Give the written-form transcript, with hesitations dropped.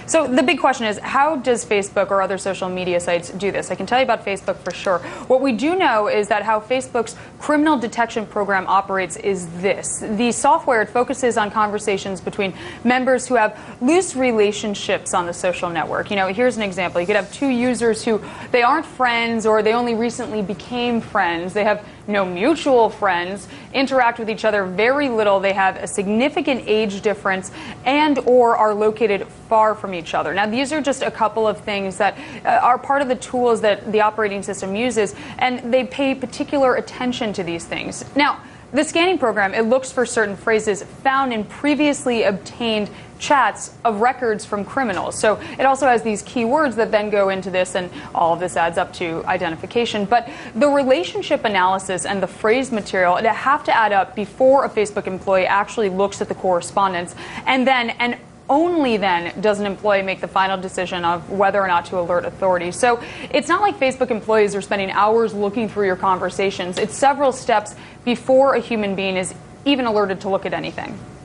So the big question is, how does Facebook or other social media sites do this? I can tell you about Facebook for sure. What we do know is that how Facebook's criminal detection program operates is this. The software, it focuses on conversations between members who have loose relationships on the social network. You know, here's an example. You could have two users who, they aren't friends, or they only recently became friends. They have no mutual friends, interact with each other very little. They have a significant age difference and or are located far from each other. Now, these are just a couple of things that are part of the tools that the operating system uses, and they pay particular attention to these things. Now, the scanning program, it looks for certain phrases found in previously obtained chats of records from criminals. So it also has these keywords that then go into this, and all of this adds up to identification. But the relationship analysis and the phrase material, it have to add up before a Facebook employee actually looks at the correspondence, and then only then does an employee make the final decision of whether or not to alert authorities. So it's not like Facebook employees are spending hours looking through your conversations. It's several steps before a human being is even alerted to look at anything.